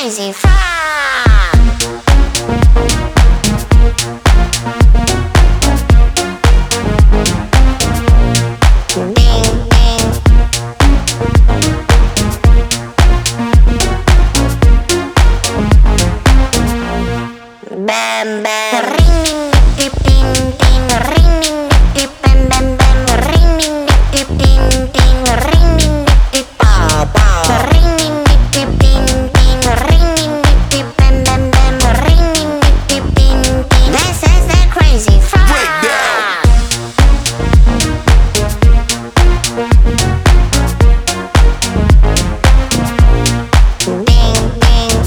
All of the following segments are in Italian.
crazy frog. Bam bam ring ding ding ding ring ding ding bam bam bam ring ding ding ding ding ring ding ding pow pow ring ding ding ding ring ding ding bam bam bam ring ding ding ding. This is the crazy frog. Ding ding.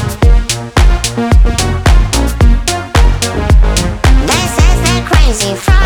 Crazy frog.